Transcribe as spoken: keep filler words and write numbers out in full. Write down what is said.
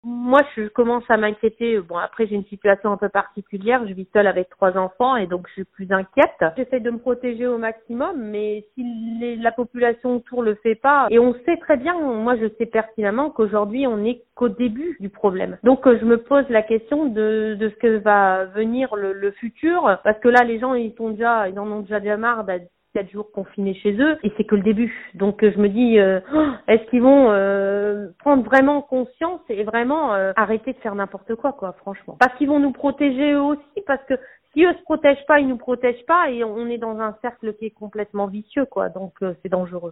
Moi, je commence à m'inquiéter. Bon, après, j'ai une situation un peu particulière. Je vis seule avec trois enfants et donc je suis plus inquiète. J'essaie de me protéger au maximum, mais si les- la population autour le fait pas, et on sait très bien, moi, je sais pertinemment qu'aujourd'hui, on n'est qu'au début du problème. Donc, euh, je me pose la question de, de ce que va venir le, le futur, parce que là, les gens, ils sont déjà, ils en ont déjà bien marre d'être quatre jours confinés chez eux et c'est que le début. Donc euh, je me dis, euh, oh, est-ce qu'ils vont euh, prendre vraiment conscience et vraiment euh, arrêter de faire n'importe quoi, quoi, franchement. Parce qu'ils vont nous protéger eux aussi, parce que si eux se protègent pas, ils nous protègent pas et on est dans un cercle qui est complètement vicieux, quoi. Donc euh, c'est dangereux.